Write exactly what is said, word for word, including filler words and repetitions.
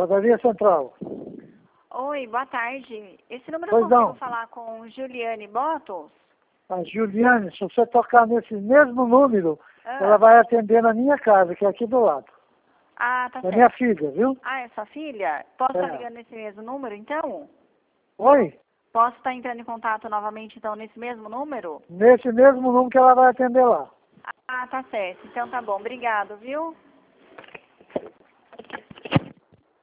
Padaria Central. Oi, boa tarde. Esse número Pois eu consigo não. falar com Juliane Botos? A Juliane, se você tocar nesse mesmo número, Ah. ela vai atender na minha casa, que é aqui do lado. Ah, tá É certo. minha filha, viu? Ah, é sua filha? Posso estar É. ligando nesse mesmo número, então? Oi? Posso estar entrando em contato novamente, então, nesse mesmo número? Nesse mesmo número que ela vai atender lá. Ah, tá certo. Então tá bom. Obrigado, viu?